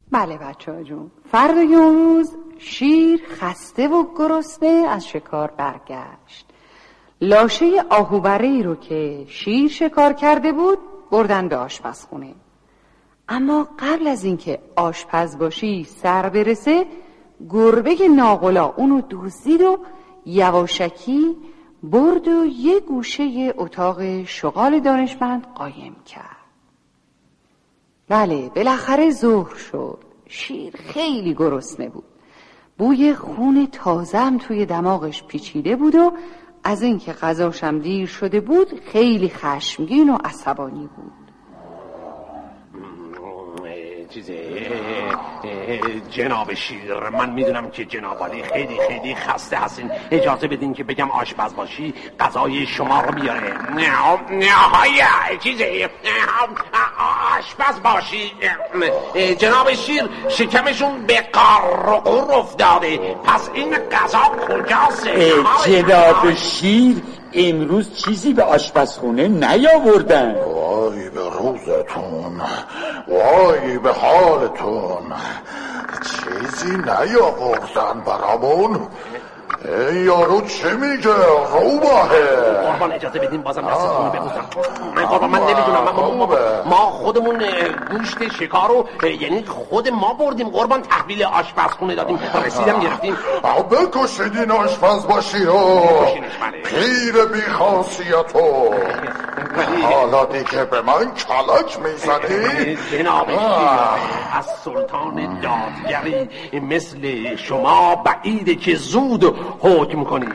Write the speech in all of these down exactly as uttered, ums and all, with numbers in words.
بله بچه ها جون، فردای اون روز شیر خسته و گرسنه از شکار برگشت. لاشه آهوبره‌ای رو که شیر شکار کرده بود بردن به آشپزخونه. اما قبل از اینکه آشپز باشی سر برسه، گربه ناقلا اونو دزدید و یواشکی برد و یه گوشه اتاق شغال دانشمند قایم کرد. بله، بالاخره ظهر شد. شیر خیلی گرسنه بود. بوی خون تازه‌ام توی دماغش پیچیده بود و از اینکه غذاشم دیر شده بود خیلی خشمگین و عصبانی بود. چیزه جناب شیر، من میدونم که جناب عالی خیلی خیلی خسته هستین. اجازه بدین که بگم آشپز باشی غذای شما رو بیاره. نه چیزه آشپز باشی. جناب شیر شکمشون به قار و قور افتاده، پس این غذا کجاست؟ جناب شیر امروز چیزی به آشپزخونه نیاوردن. وای به روزتون، وای به حالتون، چیزی نیاوردن برامون. ای یارو چه میگه؟ روباهه. قربان اجازه بدین بازم دستتون ببوسم. من قربان من نمیدونم، ما, ما خودمون گوشت شکار رو یعنی خود ما بردیم قربان، تحویل آشپزخونه دادیم، رسیدم گرفتیم. بکشیدین آشپز باشی رو پیر بیخاصیتو. حالا دیگه به من کلک میزنی؟ جناب شیر، از سلطان دادگری مثل شما بعیده که زود حکم کنید.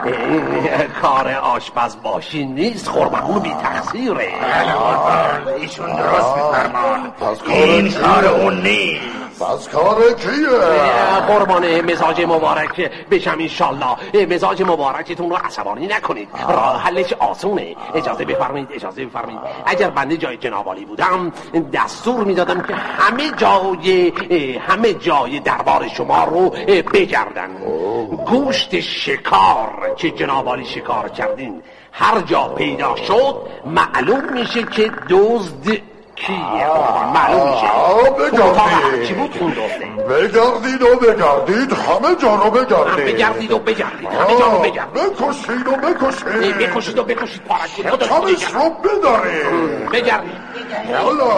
کار آشپز باشی نیست قربان، اون بی تقصیره. ایشون درست میفرمان، این کار اون نیست. پس کار کیه؟ قربان مزاج مبارک بشم انشالله. مزاج مبارکتون رو عصبانی نکنید، راه حلش آسونه. اجازه بفرمایید اجازه بفرمایید اگر بنده جای جناب عالی بودم دستور میدادم که همه جای همه جای دربار شما رو بگردن. گوشت شکار که جناب عالی شکار کردین هر جا پیدا شد معلوم میشه که دزد کیه؟ معلوم میشه. بگردید چی بود اون دزده؟ بگردید و بگردید، همه جا رو بگردید. بگردید و بگردید، همه جا رو بگردید. بکشید و بکشید، بکشید و بکشید، پارک کنید، شکمش رو بدارید. بگردید یالا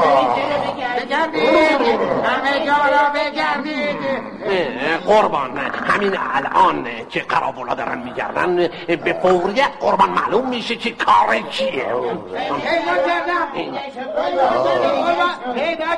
بگردید، همه جا رو بگردید. قربان همین الان که قراولا دارن میگردن به فوریت قربان معلوم میشه که کار کیه. پیدا کردم پیدا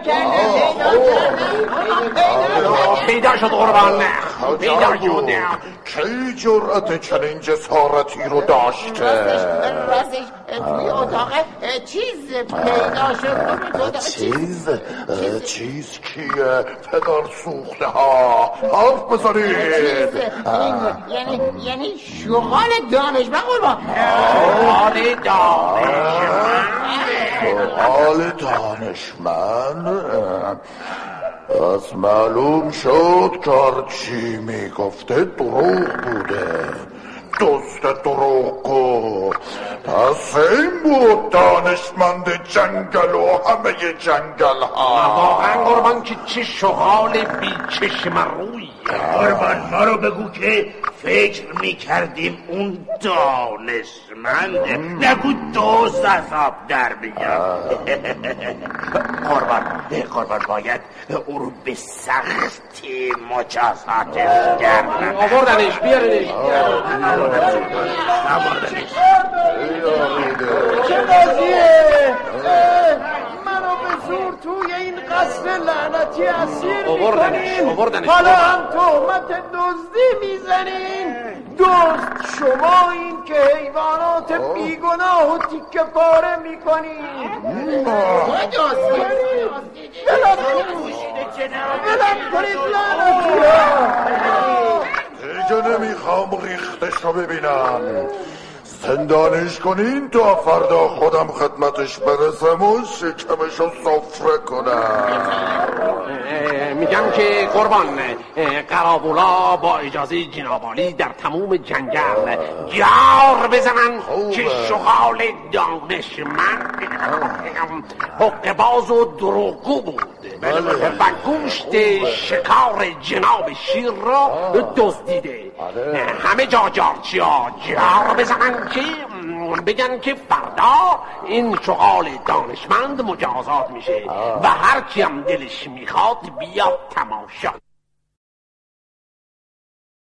کردم پیدا شد قربان، پیدا شد. کی جرأت چنین جسارتی رو داشته؟ راستش توی اتاق چیز پیدا شد. چیز؟ چیز کیه؟ پدر سوخته ها، حرف بزنید. یعنی یعنی شغال دانشمند قربان. شغال دانشمند شغال دانشمند؟ پس معلوم شد کار چی میگفته دروغ بوده. دوست دروغگو. پس این بود دانشمند جنگل و همه جنگل ها. واقعا قربان که چه شغال بی چشم روی. قربان ما رو بگو که فکر میکردیم اون دانشمنده، نگو دوست از آب در بیاد. قربان قربان باید او رو به سختی مجازاتش کردن. آوردنش بیارنش چه بازیه؟ منو به زور توی این قصر لعنتی اسیر میکنین، حالا هم تهمت دزدی میزنین. دزد شما این که حیوانات بیگناه و تیکه پاره میکنین. بلند کنید لعنتی ها. دیگه نمیخوام ریختش رو ببینم. زندانش کنین تا فردا خودم خدمتش برسم و شکمش رو سفره کنم. میگم که قربان قراولا با اجازه جناب عالی در تموم جنگل جار بزنن که شغال دانشمند حقه‌باز و دروغگو بود و گوشت شکار جناب شیر را دزدیده. همه جا جارچیا جار بزنن که بگن که فردا این شغال دانشمند مجازات میشه و هر کیم دلش میخواد بیاد تماشا.